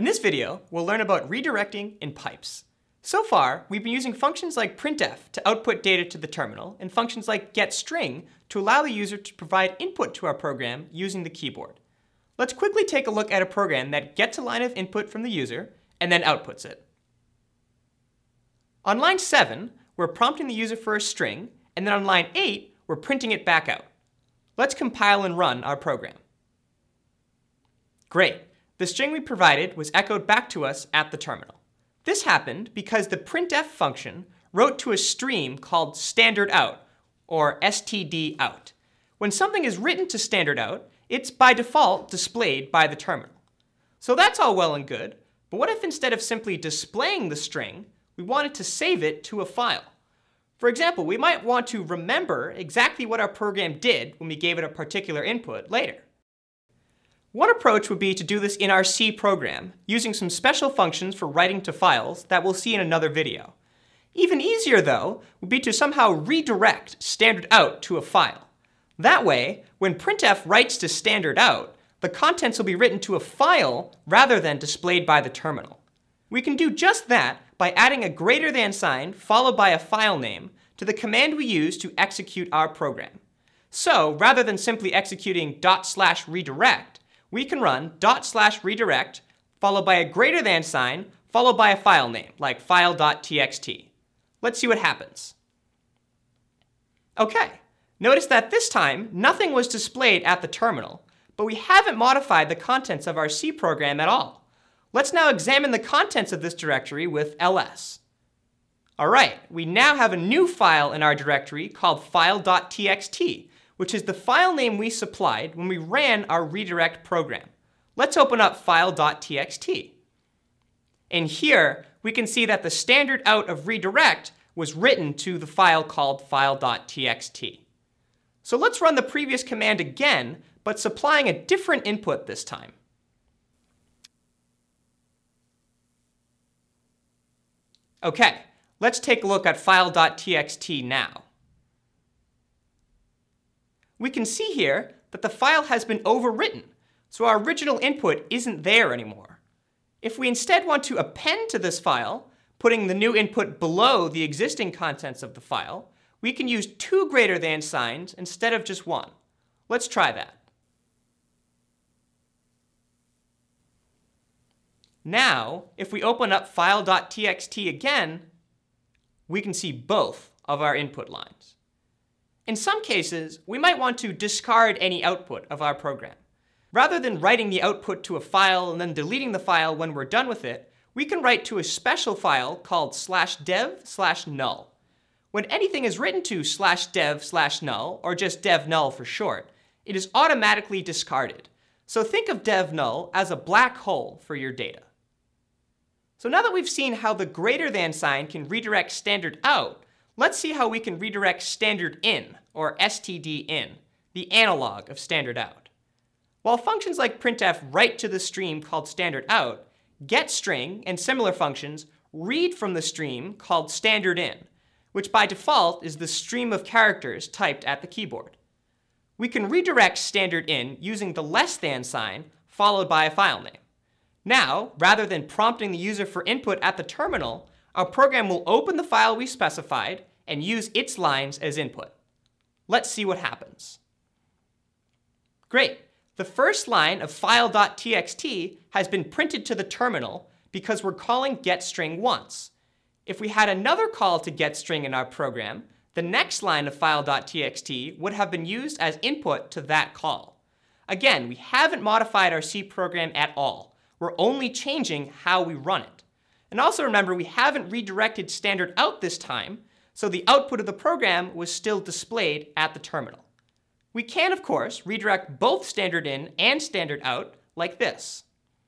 this video, we'll learn about redirecting in pipes. So far, we've been using functions like printf to output data to the terminal, and functions like getString to allow the user to provide input to our program using the keyboard. Let's quickly take a look at a program that gets a line of input from the user and then outputs it. On line 7, we're prompting the user for a string, and then on line 8, we're printing it back out. Let's compile and run our program. Great. The string we provided was echoed back to us at the terminal. This happened because the printf function wrote to a stream called standardout, or stdout. When something is written to standardout, it's by default displayed by the terminal. So that's all well and good, but what if instead of simply displaying the string, we wanted to save it to a file? For example, we might want to remember exactly what our program did when we gave it a particular input later. One approach would be to do this in our C program, using some special functions for writing to files that we'll see in another video. Even easier, though, would be to somehow redirect standardout to a file. That way, when printf writes to standardout, the contents will be written to a file rather than displayed by the terminal. We can do just that by adding a greater than sign followed by a file name to the command we use to execute our program. So, rather than simply executing /redirect, we can run /redirect followed by a greater than sign followed by a file name, like file.txt. Let's see what happens. Okay, notice that this time nothing was displayed at the terminal, but we haven't modified the contents of our C program at all. Let's now examine the contents of this directory with ls. All right, we now have a new file in our directory called file.txt, which is the file name we supplied when we ran our redirect program. Let's open up file.txt. And here, we can see that the standard out of redirect was written to the file called file.txt. So let's run the previous command again, but supplying a different input this time. Okay, let's take a look at file.txt now. We can see here that the file has been overwritten, so our original input isn't there anymore. If we instead want to append to this file, putting the new input below the existing contents of the file, we can use two greater than signs instead of just one. Let's try that. Now, if we open up file.txt again, we can see both of our input lines. In some cases, we might want to discard any output of our program. Rather than writing the output to a file and then deleting the file when we're done with it, we can write to a special file called /dev/null. When anything is written to /dev/null, or just dev-null for short, it is automatically discarded. So think of dev-null as a black hole for your data. So now that we've seen how the greater than sign can redirect standard out, let's see how we can redirect standard in, or stdin, the analog of standard out. While functions like printf write to the stream called standard out, getString and similar functions read from the stream called standard in, which by default is the stream of characters typed at the keyboard. We can redirect standard in using the less than sign followed by a file name. Now, rather than prompting the user for input at the terminal, our program will open the file we specified and use its lines as input. Let's see what happens. Great. The first line of file.txt has been printed to the terminal because we're calling getString once. If we had another call to getString in our program, the next line of file.txt would have been used as input to that call. Again, we haven't modified our C program at all. We're only changing how we run it. And also remember, we haven't redirected standard out this time, so the output of the program was still displayed at the terminal. We can, of course, redirect both standard in and standard out like this.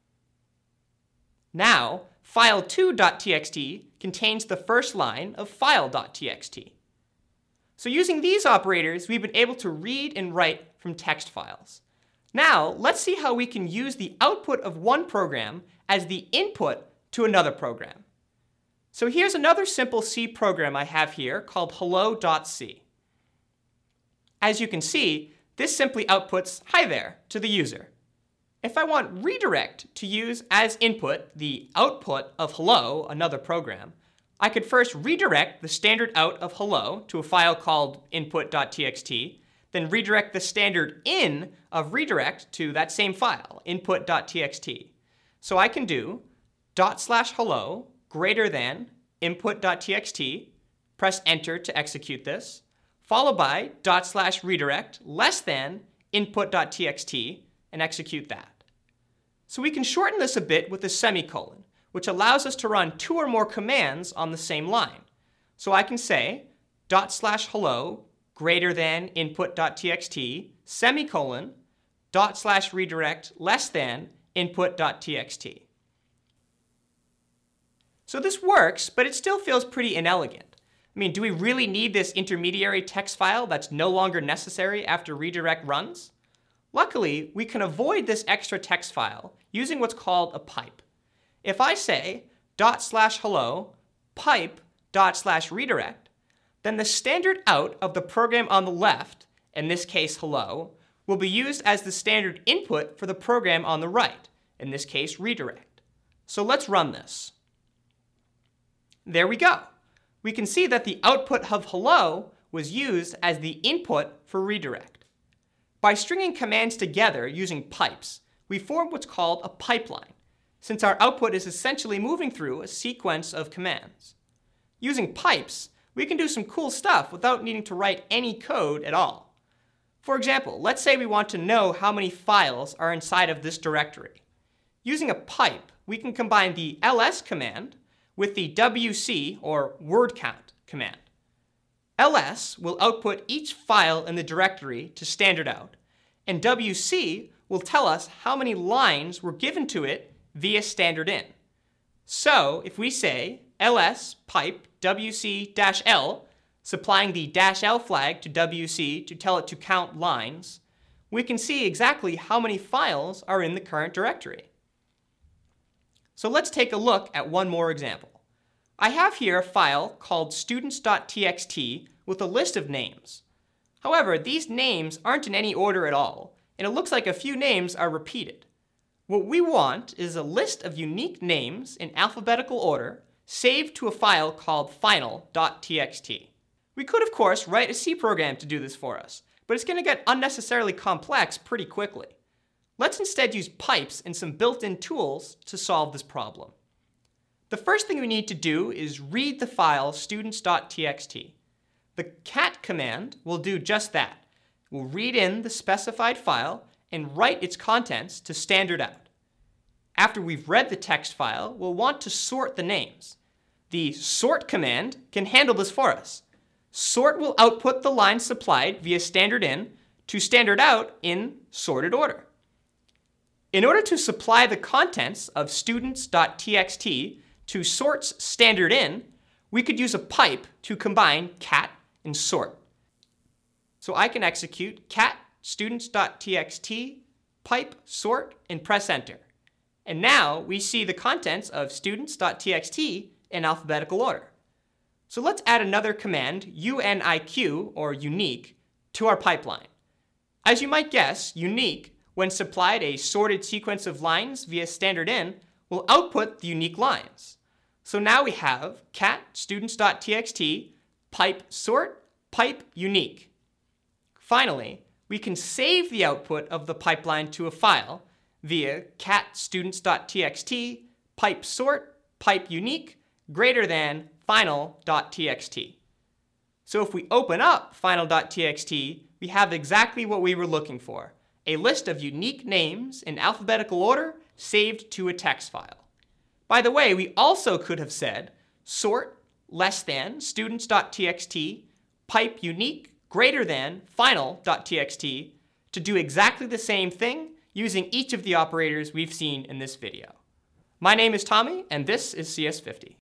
Now, file2.txt contains the first line of file.txt. So using these operators, we've been able to read and write from text files. Now, let's see how we can use the output of one program as the input to another program. So here's another simple C program I have here called hello.c. As you can see, this simply outputs "Hi there" to the user. If I want redirect to use as input the output of hello, another program, I could first redirect the standard out of hello to a file called input.txt, then redirect the standard in of redirect to that same file, input.txt. So I can do /hello greater than input.txt, press enter to execute this, followed by /redirect less than input.txt, and execute that. So we can shorten this a bit with a semicolon, which allows us to run 2 or more commands on the same line. So I can say /hello greater than input.txt, semicolon, /redirect less than input.txt. So this works, but it still feels pretty inelegant. I mean, do we really need this intermediary text file that's no longer necessary after redirect runs? Luckily, we can avoid this extra text file using what's called a pipe. If I say /hello pipe /redirect, then the standard out of the program on the left, in this case hello, will be used as the standard input for the program on the right, in this case redirect. So let's run this. There we go. We can see that the output of hello was used as the input for redirect. By stringing commands together using pipes, we form what's called a pipeline, since our output is essentially moving through a sequence of commands. Using pipes, we can do some cool stuff without needing to write any code at all. For example, let's say we want to know how many files are inside of this directory. Using a pipe, we can combine the ls command with the wc, or word count, command. ls will output each file in the directory to standard out, and wc will tell us how many lines were given to it via standard in. So if we say ls pipe wc-l, supplying the -l flag to wc to tell it to count lines, we can see exactly how many files are in the current directory. So let's take a look at one more example. I have here a file called students.txt with a list of names. However, these names aren't in any order at all, and it looks like a few names are repeated. What we want is a list of unique names in alphabetical order saved to a file called final.txt. We could, of course, write a C program to do this for us, but it's going to get unnecessarily complex pretty quickly. Let's instead use pipes and some built-in tools to solve this problem. The first thing we need to do is read the file students.txt. The cat command will do just that. We'll read in the specified file and write its contents to standard out. After we've read the text file, we'll want to sort the names. The sort command can handle this for us. Sort will output the lines supplied via standard in to standard out in sorted order. In order to supply the contents of students.txt to sort's standard in, we could use a pipe to combine cat and sort. So I can execute cat students.txt pipe sort and press enter. And now we see the contents of students.txt in alphabetical order. So let's add another command, uniq, or unique, to our pipeline. As you might guess, unique, when supplied a sorted sequence of lines via standard in, will output the unique lines. So now we have cat students.txt pipe sort pipe unique. Finally, we can save the output of the pipeline to a file via cat students.txt pipe sort pipe unique greater than final.txt. So if we open up final.txt, we have exactly what we were looking for, a list of unique names in alphabetical order saved to a text file. By the way, we also could have said sort less than students.txt pipe unique greater than final.txt to do exactly the same thing using each of the operators we've seen in this video. My name is Tommy, and this is CS50.